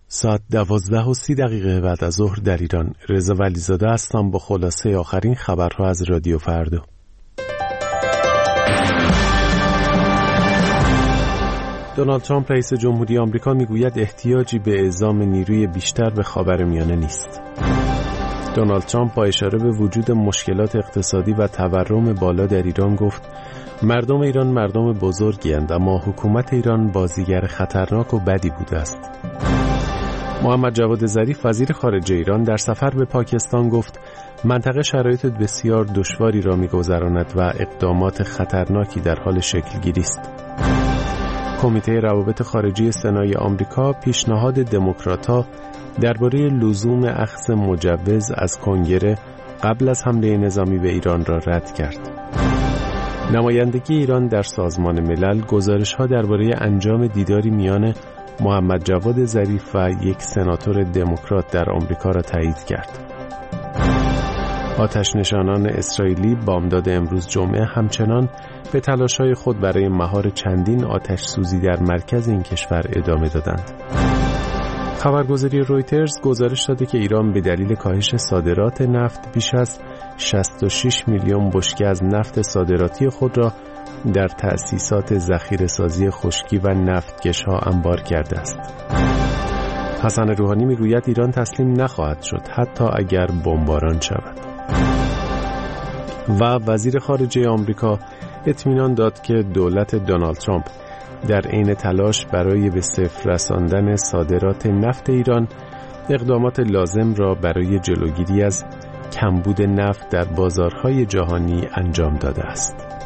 ساعت 12:30 بعد از ظهر در ایران. رضا ولیزاده هستم با خلاصه آخرین خبرها از رادیو فردا. دونالد ترامپ رئیس جمهوری آمریکا میگوید احتیاجی به اعزام نیروی بیشتر به خاورمیانه نیست. دونالد ترامپ با اشاره به وجود مشکلات اقتصادی و تورم بالا در ایران گفت مردم ایران مردم بزرگی اند، اما حکومت ایران بازیگر خطرناک و بدی بوده است. محمد جواد ظریف وزیر خارجه ایران در سفر به پاکستان گفت منطقه شرایط بسیار دشواری را می‌گذراند و اقدامات خطرناکی در حال شکل‌گیری است. کمیته روابط خارجی سنای آمریکا پیشنهاد دموکرات‌ها درباره لزوم اخذ مجوز از کنگره قبل از حمله نظامی به ایران را رد کرد. نمایندگی ایران در سازمان ملل گزارش‌ها درباره انجام دیداری میان محمد جواد ظریف و یک سناتور دموکرات در آمریکا را تایید کرد. آتش‌نشانان اسرائیلی بامداد امروز جمعه همچنان به تلاش‌های خود برای مهار چندین آتش‌سوزی در مرکز این کشور ادامه دادند. خبرگزاری رویترز گزارش داده که ایران به دلیل کاهش صادرات نفت بیش از 66 میلیون بشکه از نفت صادراتی خود را در تأسیسات ذخیره‌سازی خشکی و نفتکش‌ها انبار کرده است. حسن روحانی میگوید ایران تسلیم نخواهد شد حتی اگر بمباران شود. و وزیر خارجه آمریکا اطمینان داد که دولت دونالد ترامپ در عین تلاش برای به صفر رساندن صادرات نفت ایران اقدامات لازم را برای جلوگیری از کمبود نفت در بازارهای جهانی انجام داده است.